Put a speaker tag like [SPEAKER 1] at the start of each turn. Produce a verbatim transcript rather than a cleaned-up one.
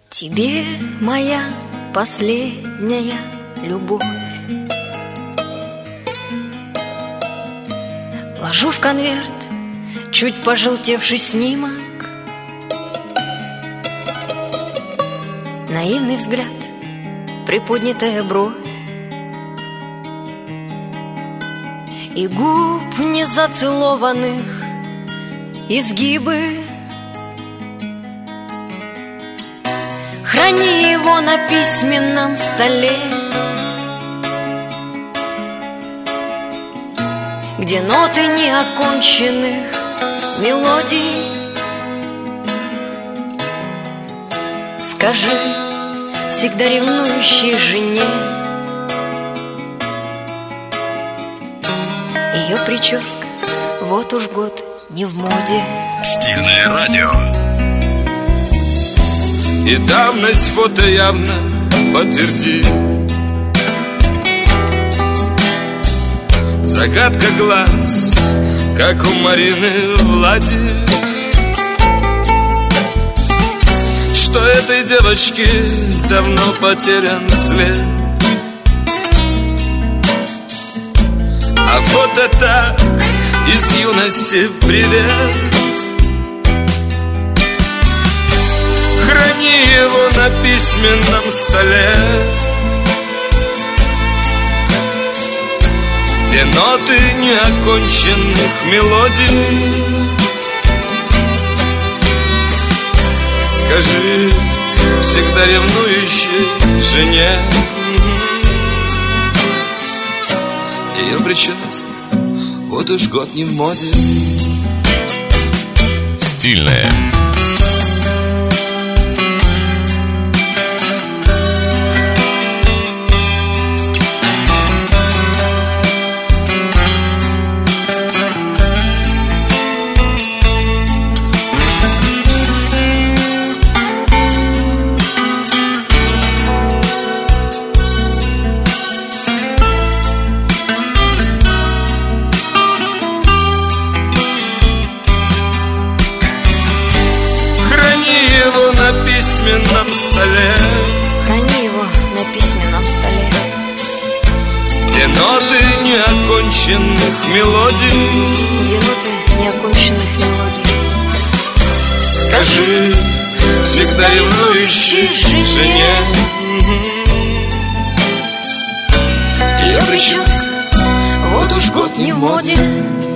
[SPEAKER 1] Тебе моя последняя любовь ложу в конверт чуть пожелтевший снимок, наивный взгляд, приподнятая бровь и губ незацелованных изгибы. Храни его на письменном столе, где ноты неоконченных мелодий. Скажи всегда ревнующей жене, ее прическа вот уж год не в моде.
[SPEAKER 2] Стильное радио. И давность фото явно подтвердит. Загадка глаз, как у Марины Влади, что этой девочке давно потерян след. А фото так из юности привет. Храни его на письменном столе, где ноты неоконченных мелодий. Скажи всегда ревнующей жене, ее прическа вот уж год не в моде.
[SPEAKER 3] Стильная.
[SPEAKER 2] Столе.
[SPEAKER 1] Храни его на письменном столе,
[SPEAKER 2] где ноты неоконченных мелодий.
[SPEAKER 1] где ноты неоконченных мелодий.
[SPEAKER 2] Скажи всегда ревнующей жене, ее прическа вот уж год не в моде.